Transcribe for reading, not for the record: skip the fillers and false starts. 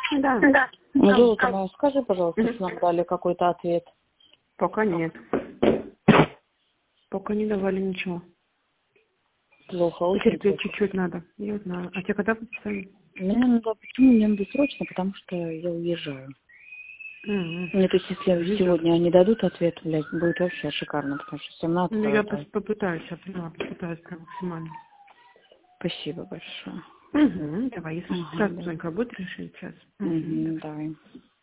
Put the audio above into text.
Да. Да. Золото мое, скажи, пожалуйста, если нам дали какой-то ответ. Пока нет. Пока не давали ничего. Плохо, очень Потерпеть плохо. чуть-чуть надо. Я знаю. А тебе когда подписали? Мне надо срочно, потому что я уезжаю. Мне, то есть, если сегодня они дадут ответ, блядь, будет вообще шикарно, потому что 17 Ну, я попытаюсь, я поняла, попытаюсь прям максимально. Спасибо большое. Давай, если сразу что-нибудь будет решить сейчас. Давай.